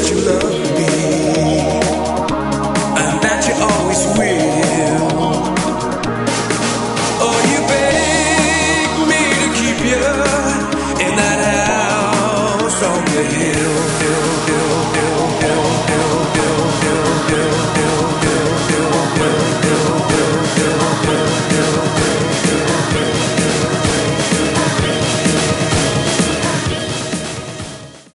that you love me and that you always will. Oh, you beg me to keep you in that house on the hill.